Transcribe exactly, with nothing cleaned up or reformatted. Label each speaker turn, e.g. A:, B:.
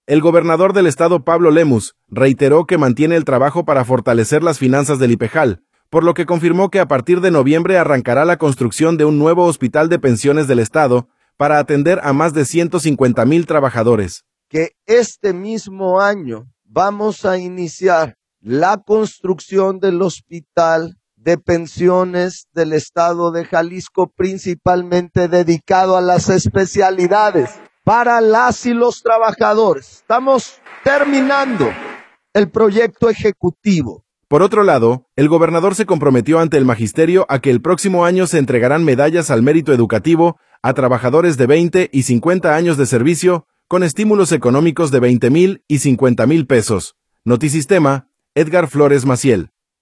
A: El gobernador del estado, Pablo Lemus, reiteró que mantiene el trabajo para fortalecer las finanzas del IPEJAL, por lo que confirmó que a partir de noviembre arrancará la construcción de un nuevo hospital de pensiones del estado para atender a más de ciento cincuenta mil trabajadores.
B: Que este mismo año vamos a iniciar la construcción del hospital de pensiones del estado de Jalisco, principalmente dedicado a las especialidades para las y los trabajadores. Estamos terminando el proyecto ejecutivo.
A: Por otro lado, el gobernador se comprometió ante el magisterio a que el próximo año se entregarán medallas al mérito educativo a trabajadores de veinte y cincuenta años de servicio con estímulos económicos de veinte mil y cincuenta mil pesos. Notisistema, Edgar Flores Maciel.